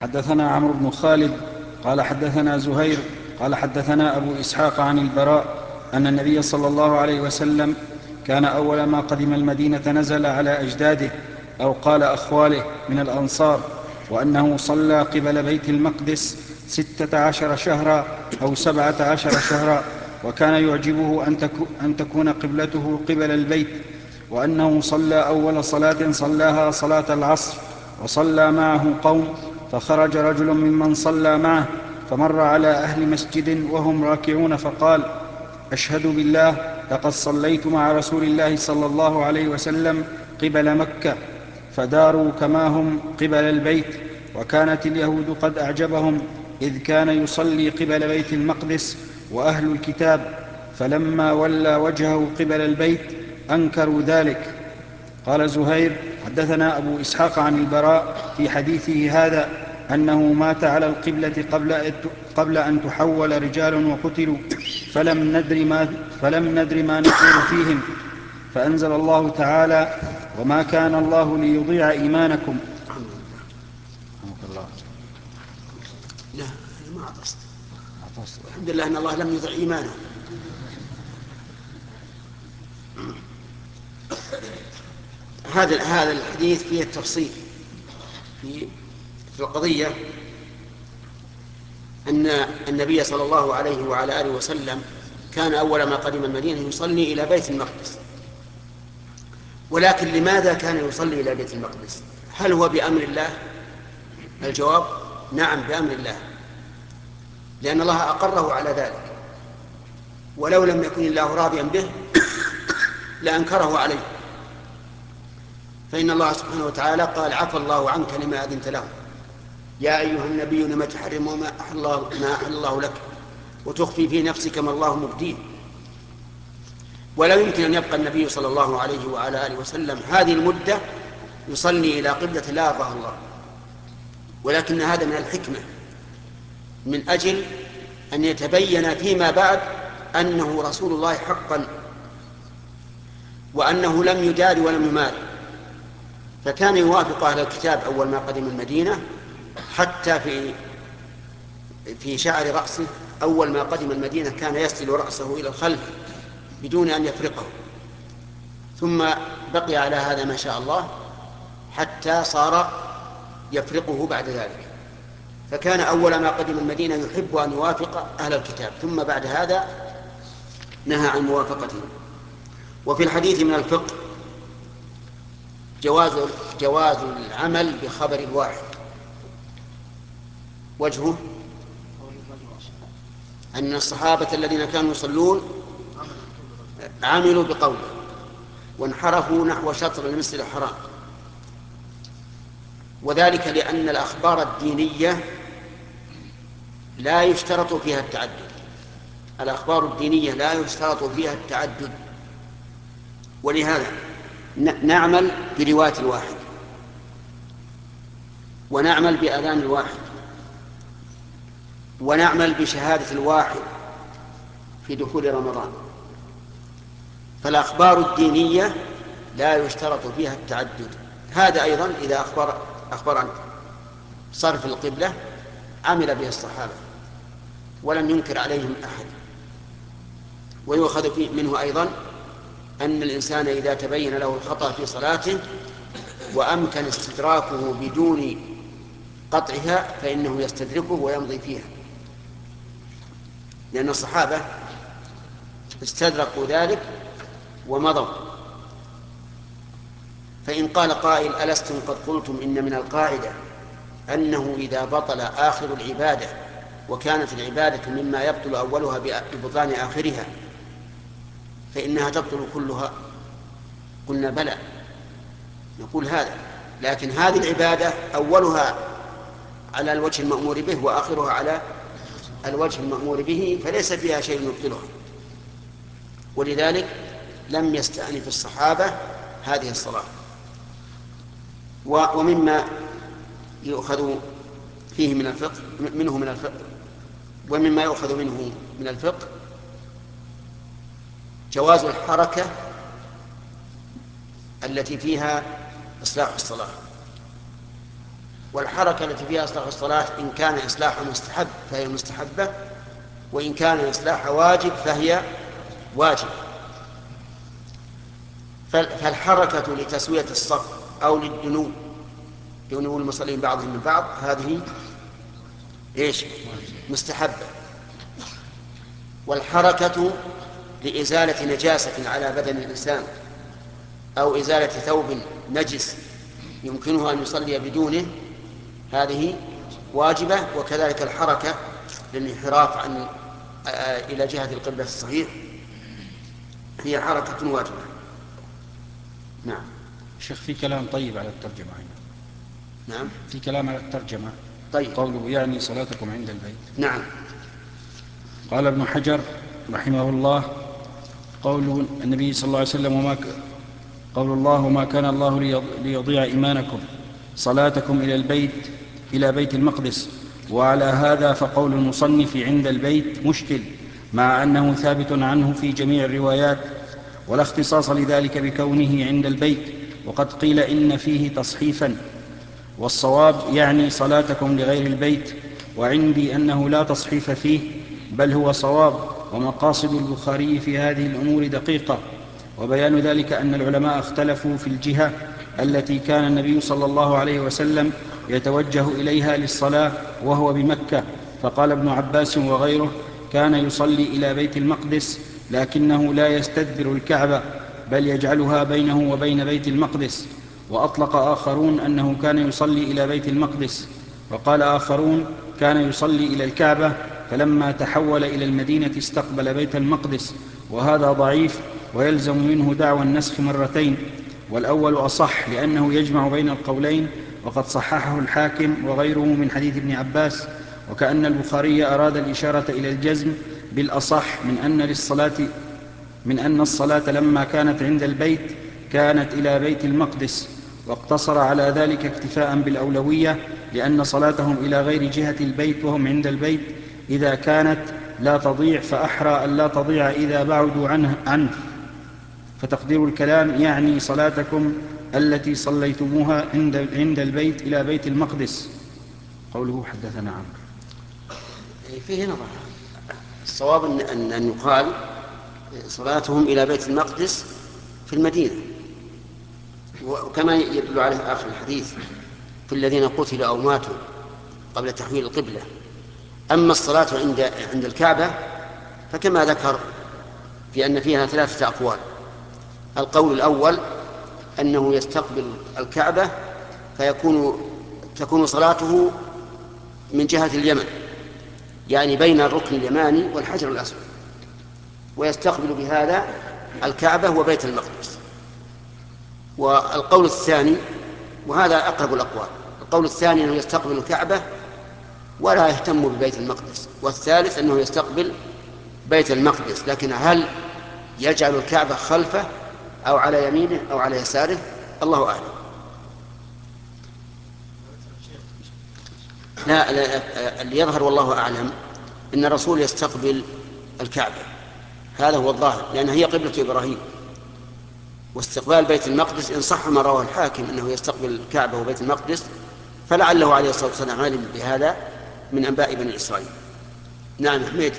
حدثنا عمرو بن خالد قال حدثنا زهير قال حدثنا أبو إسحاق عن البراء أن النبي صلى الله عليه وسلم كان أول ما قدم المدينة نزل على أجداده أو قال أخواله من الأنصار، وأنه صلى قبل بيت المقدس 16 شهرا أو 17 شهرا، وكان يعجبه أن تكون قبلته قبل البيت، وأنه صلى أول صلاة صلاها صلاة العصر، وصلى معه قوم، فخرج رجل ممن صلى معه فمر على أهل مسجد وهم راكعون فقال: أشهد بالله لقد صليت مع رسول الله صلى الله عليه وسلم قبل مكة، فداروا كما هم قبل البيت. وكانت اليهود قد أعجبهم إذ كان يصلي قبل بيت المقدس وأهل الكتاب، فلما ولى وجهه قبل البيت أنكروا ذلك. قال زهير: حدثنا أبو إسحاق عن البراء في حديثه هذا أنه مات على القبلة قبل أن تحول رجال وقتلوا، فلم ندر ما نقول فيهم، فأنزل الله تعالى: وما كان الله ليضيع إيمانكم. لا أنا ما عطست. الحمد لله أن الله لم يضع إيمانه. هذا الحديث فيه التفصيل في القضية، أن النبي صلى الله عليه وعلى آله وسلم كان أول ما قدم المدينة يصلي إلى بيت المقدس. ولكن لماذا كان يصلي إلى بيت المقدس؟ هل هو بأمر الله؟ الجواب: نعم بأمر الله، لأن الله أقره على ذلك، ولو لم يكن الله راضيا به لأنكره عليه. فإن الله سبحانه وتعالى قال: عفى الله عنك لما أذنت له، يا أيها النبي لم تحرم ما أحل الله لك وتخفي في نفسك ما الله مبديه. ولا يمكن أن يبقى النبي صلى الله عليه وعلى آله وسلم هذه المدة يصلي إلى قبلة لا يرضاها الله، ولكن هذا من الحكمة، من أجل أن يتبين فيما بعد أنه رسول الله حقا، وأنه لم يدار ولم يمار. فكان يوافق أهل الكتاب أول ما قدم المدينة، حتى في شعر رأسه أول ما قدم المدينة كان يسدل رأسه إلى الخلف بدون أن يفرقه، ثم بقي على هذا ما شاء الله حتى صار يفرقه بعد ذلك. فكان أول ما قدم المدينة يحب أن يوافق أهل الكتاب، ثم بعد هذا نهى عن موافقتهم. وفي الحديث من الفقه جواز العمل بخبر الواحد. وجهه أن الصحابة الذين كانوا يصلون عملوا بقوله وانحرفوا نحو شطر المسجد الحرام، وذلك لأن الأخبار الدينية لا يشترط فيها التعدد. الأخبار الدينية لا يشترط فيها التعدد، ولهذا نعمل برواية الواحد، ونعمل بأذان الواحد، ونعمل بشهادة الواحد في دخول رمضان. فالأخبار الدينية لا يشترط فيها التعدد. هذا أيضا إذا أخبر عن صرف القبلة عمل به الصحابة ولم ينكر عليهم أحد. ويؤخذ منه أيضا أن الإنسان إذا تبين له الخطأ في صلاته وأمكن استدراكه بدون قطعها فإنه يستدركه ويمضي فيها، لأن الصحابة استدركوا ذلك ومضوا. فإن قال قائل: ألستم قد قلتم إن من القاعدة أنه إذا بطل آخر العبادة وكانت العبادة مما يبطل أولها ببطلان آخرها فإنها تبطل كلها؟ قلنا: بلى، نقول هذا، لكن هذه العبادة أولها على الوجه المأمور به وآخرها على الوجه المأمور به، فليس فيها شيء يبطلها، ولذلك لم يستأنف الصحابة هذه الصلاة. ومما يؤخذ فيه من الفقه منه من الفقه ومما يؤخذ منه من الفقه جواز الحركة التي فيها إصلاح الصلاة. والحركة التي فيها إصلاح الصلاة إن كان إصلاح مستحب فهي مستحبة، وإن كان إصلاح واجب فهي واجب. فالحركة لتسوية الصف أو للدنو، دنو المصلين بعضهم من بعض، هذه إيش؟ مستحبة. والحركة لإزالة نجاسة على بدن الإنسان أو إزالة ثوب نجس يمكنه أن يصلي بدونه، هذه واجبة. وكذلك الحركة للانحراف إلى جهة القبلة الصحيح هي حركة واجبة. نعم. شيخ في كلام طيب على الترجمة هنا. نعم في كلام على الترجمة. طيب. قوله يعني صلاتكم عند البيت. نعم. قال ابن حجر رحمه الله: قول النبي صلى الله عليه وسلم قول الله: وما كان الله ليضيع إيمانكم صلاتكم إلى بيت المقدس. وعلى هذا فقول المصنف عند البيت مشكل، مع أنه ثابت عنه في جميع الروايات، ولا اختصاص لذلك بكونه عند البيت، وقد قيل إن فيه تصحيفا، والصواب يعني صلاتكم لغير البيت، وعندي أنه لا تصحيف فيه بل هو صواب. ومقاصد البخاري في هذه الأمور دقيقة، وبيان ذلك أن العلماء اختلفوا في الجهة التي كان النبي صلى الله عليه وسلم يتوجه إليها للصلاة وهو بمكة، فقال ابن عباس وغيره: كان يصلي إلى بيت المقدس لكنه لا يستدبر الكعبة بل يجعلها بينه وبين بيت المقدس. وأطلق آخرون أنه كان يصلي إلى بيت المقدس، وقال آخرون كان يصلي إلى الكعبة، فلما تحول إلى المدينة استقبل بيت المقدس، وهذا ضعيف ويلزم منه دعوى النسخ مرتين، والأول أصح لأنه يجمع بين القولين، وقد صححه الحاكم وغيره من حديث ابن عباس. وكأن البخاري أراد الإشارة إلى الجزم بالأصح من أن الصلاة لما كانت عند البيت كانت إلى بيت المقدس، واقتصر على ذلك اكتفاء بالأولوية، لأن صلاتهم إلى غير جهة البيت وهم عند البيت إذا كانت لا تضيع فأحرى أن لا تضيع إذا بعدوا عنه. فتقدير الكلام يعني صلاتكم التي صليتموها عند البيت إلى بيت المقدس. قوله حدثنا عمرو فيه نظر. الصواب أن يقال صلاتهم إلى بيت المقدس في المدينة، وكما يدل عليه آخر الحديث في الذين قتلوا أو ماتوا قبل تحويل القبلة. أما الصلاة عند الكعبة فكما ذكر في أن فيها 3 أقوال. القول الأول أنه يستقبل الكعبة تكون صلاته من جهة اليمن، يعني بين الركن اليماني والحجر الأسود، ويستقبل بهذا الكعبة وبيت المقدس. والقول الثاني، وهذا أقرب الأقوال، القول الثاني أنه يستقبل الكعبة ولا يهتم ببيت المقدس. والثالث أنه يستقبل بيت المقدس، لكن هل يجعل الكعبة خلفه أو على يمينه أو على يساره الله أعلم. لا اللي يظهر والله أعلم أن الرسول يستقبل الكعبة، هذا هو الظاهر، لأنها هي قبلة إبراهيم. واستقبال بيت المقدس إن صح ما رواه الحاكم أنه يستقبل الكعبة وبيت المقدس فلعله عليه الصلاة والسلام علم بهذا من أنباء بني إسرائيل. نعم حميد.